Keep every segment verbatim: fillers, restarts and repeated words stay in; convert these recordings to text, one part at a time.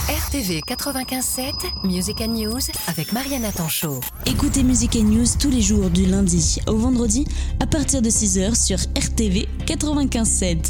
R T V quatre-vingt-quinze sept, Music and News avec Mariana Tanchot. Écoutez Music and News tous les jours du lundi au vendredi à partir de six heures sur R T V quatre-vingt-quinze sept.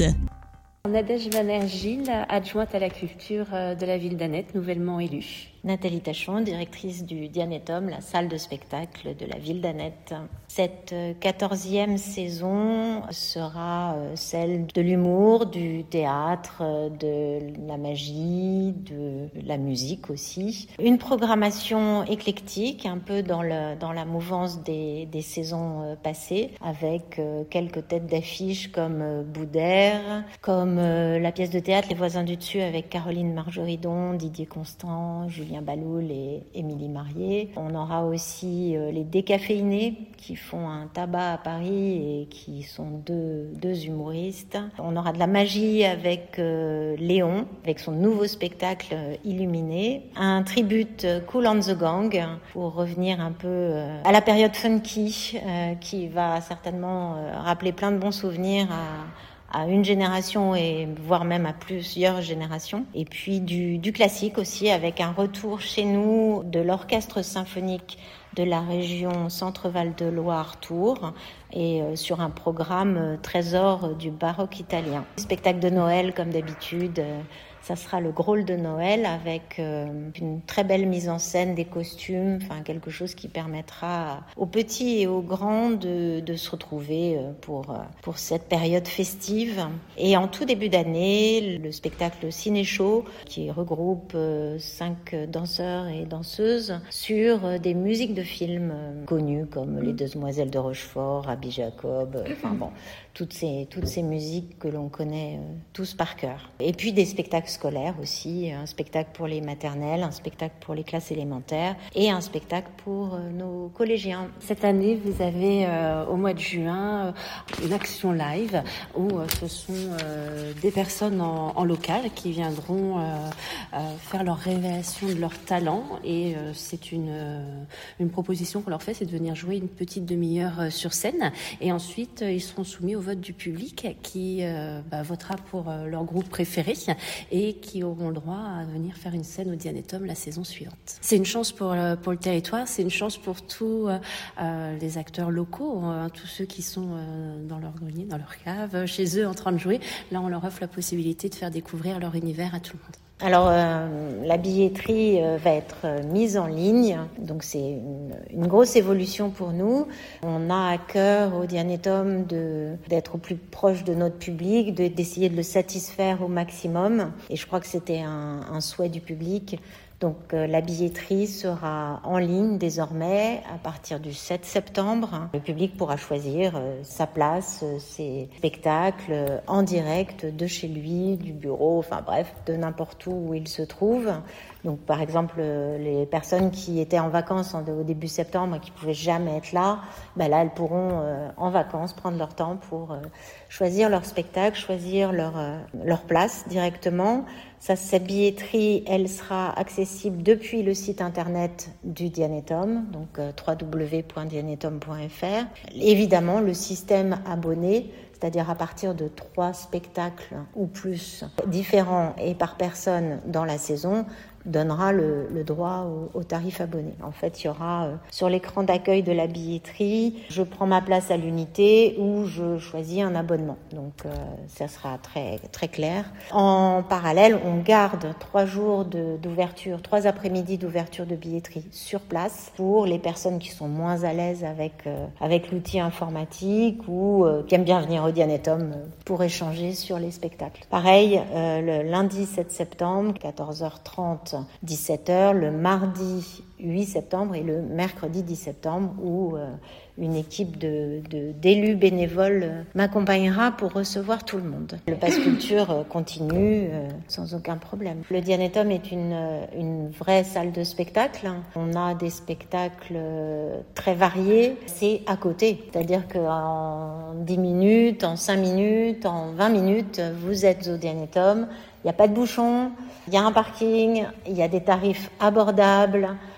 Nadège Banerjee, adjointe à la culture de la ville d'Annette, nouvellement élue. Nathalie Tachon, directrice du Dianetum, la salle de spectacle de la ville d'Annette. Cette quatorzième saison sera celle de l'humour, du théâtre, de la magie, de la musique aussi. Une programmation éclectique, un peu dans, le, dans la mouvance des, des saisons passées, avec quelques têtes d'affiche comme Boudère, comme la pièce de théâtre Les Voisins du Dessus avec Caroline Marjoridon, Didier Constant, Julien Baloul et Émilie Marié. On aura aussi euh, les Décaféinés qui font un tabac à Paris et qui sont deux, deux humoristes. On aura de la magie avec euh, Léon, avec son nouveau spectacle euh, Illuminé. Un tribute euh, Kool and the Gang pour revenir un peu euh, à la période funky euh, qui va certainement euh, rappeler plein de bons souvenirs à à une génération et voire même à plusieurs générations. Et puis du, du classique aussi, avec un retour chez nous de l'orchestre symphonique de la région Centre-Val de Loire-Tours et euh, sur un programme euh, trésor du baroque italien. Spectacle de Noël comme d'habitude. Euh, Ça sera le Graal de Noël avec euh, une très belle mise en scène des costumes, enfin quelque chose qui permettra aux petits et aux grands de, de se retrouver pour, pour cette période festive. Et en tout début d'année, le spectacle Ciné Show qui regroupe euh, cinq danseurs et danseuses sur des musiques de films euh, connues comme Les Demoiselles de Rochefort, Rabbi Jacob, euh, enfin bon, toutes ces, toutes ces musiques que l'on connaît euh, tous par cœur. Et puis des spectacles scolaires aussi, un spectacle pour les maternelles, un spectacle pour les classes élémentaires et un spectacle pour euh, nos collégiens. Cette année, vous avez euh, au mois de juin euh, une action live où euh, ce sont euh, des personnes en, en local qui viendront euh, euh, faire leur révélation de leur talent et euh, c'est une, euh, une proposition qu'on leur fait, c'est de venir jouer une petite demi-heure euh, sur scène et ensuite euh, ils seront soumis au vote du public qui euh, bah, votera pour euh, leur groupe préféré et qui auront le droit à venir faire une scène au Dianetum la saison suivante. C'est une chance pour, pour le territoire, c'est une chance pour tous euh, les acteurs locaux, euh, tous ceux qui sont euh, dans leur grenier, dans leur cave, chez eux en train de jouer. Là, on leur offre la possibilité de faire découvrir leur univers à tout le monde. Alors, euh, la billetterie euh, va être euh, mise en ligne, donc c'est une, une grosse évolution pour nous. On a à cœur au Dianetum de, d'être au plus proche de notre public, de, d'essayer de le satisfaire au maximum. Et je crois que c'était un, un souhait du public. Donc euh, la billetterie sera en ligne désormais à partir du sept septembre. Le public pourra choisir euh, sa place, euh, ses spectacles euh, en direct de chez lui, du bureau, enfin bref, de n'importe où où il se trouve. Donc par exemple, euh, les personnes qui étaient en vacances en, au début septembre et qui pouvaient jamais être là, ben là elles pourront euh, en vacances prendre leur temps pour euh, choisir leur spectacle, choisir leur, euh, leur place directement. Ça, cette billetterie, elle sera accessible depuis le site internet du Dianetum, donc euh, w w w point dianetum point f r. Évidemment, le système abonné, c'est-à-dire à partir de trois spectacles ou plus différents et par personne dans la saison, donnera le, le droit au, au tarif abonné. En fait, il y aura euh, sur l'écran d'accueil de la billetterie, je prends ma place à l'unité ou je choisis un abonnement. Donc, euh, ça sera très, très clair. En parallèle, on garde trois jours de, d'ouverture, trois après-midi d'ouverture de billetterie sur place pour les personnes qui sont moins à l'aise avec, euh, avec l'outil informatique ou euh, qui aiment bien venir au Dianetum pour échanger sur les spectacles. Pareil, euh, le lundi sept septembre, quatorze heures trente, dix-sept heures, le mardi huit septembre et le mercredi dix septembre où euh, une équipe de, de, d'élus bénévoles euh, m'accompagnera pour recevoir tout le monde. Le Pass Culture euh, continue euh, sans aucun problème. Le Dianetum est une, une vraie salle de spectacle. On a des spectacles euh, très variés. C'est à côté, c'est-à-dire qu'en dix minutes, en cinq minutes, en vingt minutes, vous êtes au Dianetum. Il n'y a pas de bouchon, il y a un parking, il y a des tarifs abordables.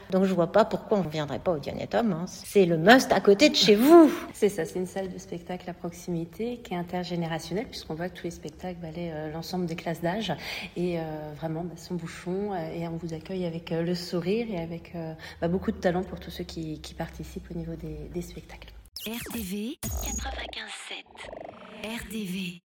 Donc je vois pas pourquoi on ne viendrait pas au Dianetum. Hein. C'est le must à côté de chez vous. C'est ça, c'est une salle de spectacle à proximité qui est intergénérationnelle puisqu'on voit que tous les spectacles balaient euh, l'ensemble des classes d'âge et euh, vraiment bah, sans bouchon euh, et on vous accueille avec euh, le sourire et avec euh, bah, beaucoup de talent pour tous ceux qui, qui participent au niveau des, des spectacles. R T V quatre-vingt-quinze sept. R T V